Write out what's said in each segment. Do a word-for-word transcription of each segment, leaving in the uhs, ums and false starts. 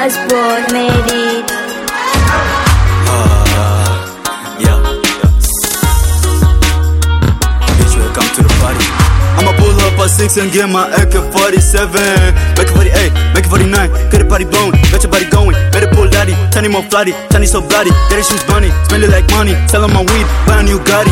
Passport made it. Uh, yeah. Bitch, welcome to the party. I'ma pull up a six and get my A K forty-seven. Make it forty-eight, make it forty-nine. Get the party blowing, get your body going. Better pull daddy, Tiny more flatty, Tiny so bloody. Get shoes bunny, spend it like money. Sell on my weed, buy a new Gotti.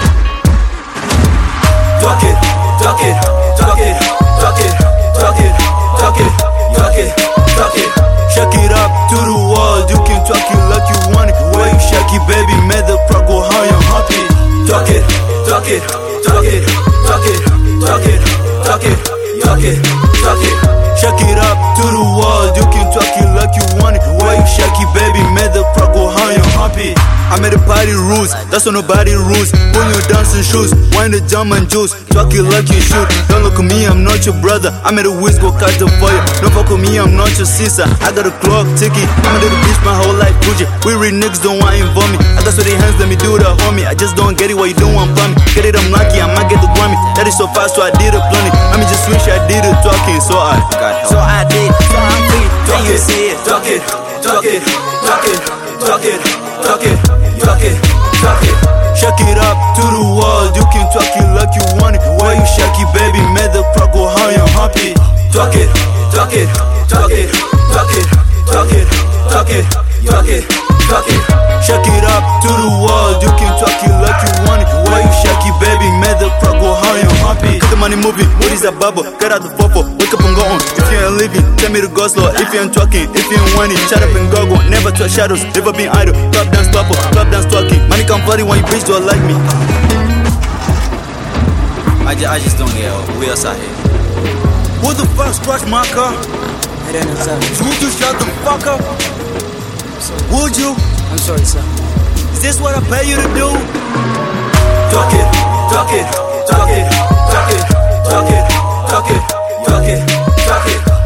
Talk it, talk it, talk it, talk it, talk it, talk it, talk it, talk it. Shake it up to the wall, you can talk it like you want it. Why you shake it, baby? Made the pro go high and happy. Talk it, talk it, talk it, talk it, talk it, talk it, talk it, talk it. Shake it up to the wall, you can talk it like you want it. Why you shake it, baby? Made the pro go high and happy. I made a party rules, that's what nobody rules. Put your dancing shoes, wine the jam and juice. Talk it like you should. Don't look at me, I'm not your brother. I made a whiz go catch the fire. Don't fuck with me, I'm not your sister. I got a clock ticket, I'm a little bitch my whole life, Gucci. We real niggas don't want to involve me. I got so they hands, let me do the homie. I just don't get it, what you don't want from me. Get it, I'm lucky, I might get the Grammy. That is so fast, so I did it plenty. I mean just wish I did it talking, so I So I did, so I'm free. Talk it, talk it, talk it, talk it, talk it, talk it, talk it, talk it. Shake it up to the wall, you can talk it like you want it. Why you shake it, baby? Made the pro go high and happy. Talk it, talk it, talk it, talk it, talk it, talk it, talk it, talk it. Shake it up to the wall, you can talk it like you want it. Why you shake it, baby? Made the pro go high and happy. Get the money moving, what is that bubble? Get out the fofo, wake up and go on. If you ain't living, tell me to go slow. If you ain't talking, if you ain't whining, shut up and go go. Never touch shadows, never been idle. Club dance stopper, club dance talking. Money come flooding when you bitch don't like me. I, ju I just don't get it. We outside here. Who the fuck scratched my car? I don't know, sir. Would you shut the fuck up? Would you? I'm sorry, sir. Is this what I pay you to do? Talk it, talk it, talk it, talk it, talk it, talk it, talk it, talk it.